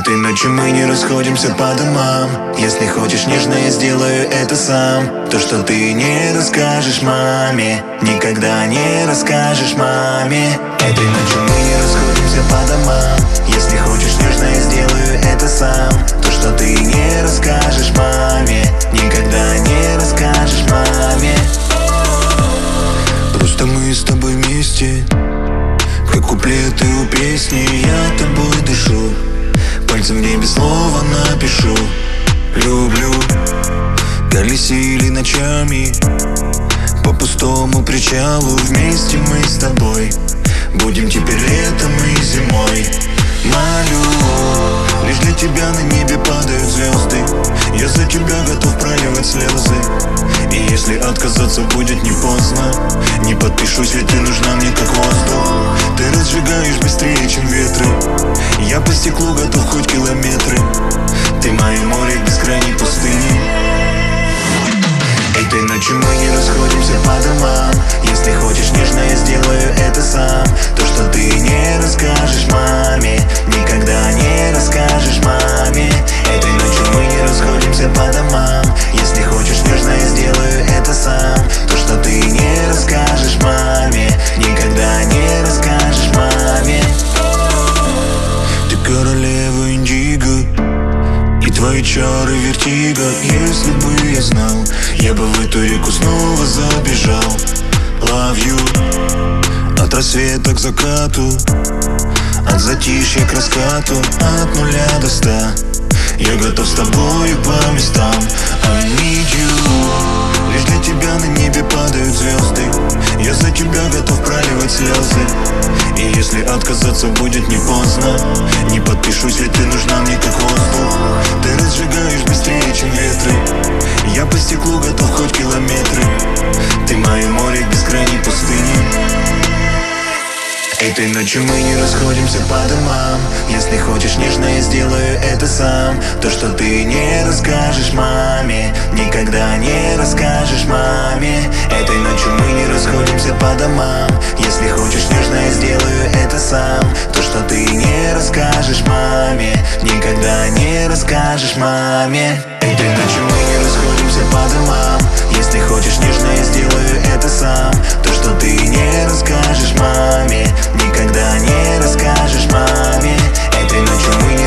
Этой ночью мы не расходимся по домам. Если хочешь нежно, я сделаю это сам. То, что ты не расскажешь маме, никогда не расскажешь маме. Этой ночью мы не расходимся по домам. Если хочешь нежно, я сделаю это сам. То, что ты не расскажешь маме, никогда не расскажешь маме. Просто мы с тобой вместе, как куплеты у песни. Я тобой дышу, пальцем в небе слово напишу. Люблю. Колесили ночами по пустому причалу. Вместе мы с тобой будем теперь летом и зимой. Молю, лишь для тебя на небе падают звезды. Я за тебя готов проливать слезы. И если отказаться будет не поздно, не подпишусь, ведь ты нужна мне как воздух. Ты разжигаешь быстрее, чем ветры. Я по стеклу готов хоть километры. Ты мое море в бескрайней пустыне. Этой ночью мы не расходимся по домам. Если хочешь нежно, я сделаю это сам. То, что ты не расскажешь маме, никогда не расскажешь маме. Этой ночью мы не расходимся по домам. Если хочешь нежно, я сделаю это сам. То, что ты не расскажешь маме, никогда не расскажешь маме. Ты королева индиго, и твои чары вертиго. Если бы я знал, я бы в эту реку снова забежал. Love you. От рассвета к закату, от затишья к раскату, от 0 до 100 я готов с тобою по местам. I need you. Лишь для тебя на небе падают звезды. Я за тебя готов проливать слезы. И если отказаться будет не поздно, не подпишусь, ведь ты нужна мне как воздух. Ты разжигаешь быстрее, чем ветры. Я по стеклу готов хоть километры. Ты мое море в бескрайней пустыне. Этой ночью мы не расходимся по домам. Если хочешь нежно, я сделаю это сам. То, что ты не расскажешь маме, никогда не расскажешь маме. Этой ночью мы не расходимся по домам. Если хочешь нежно, я сделаю это сам. То, что ты не расскажешь маме, никогда не расскажешь маме. Этой ночью мы не расходимся по домам. Если хочешь нежно, я сделаю это сам. То, что ты не расскажешь маме, никогда не расскажешь маме. Этой ночью мы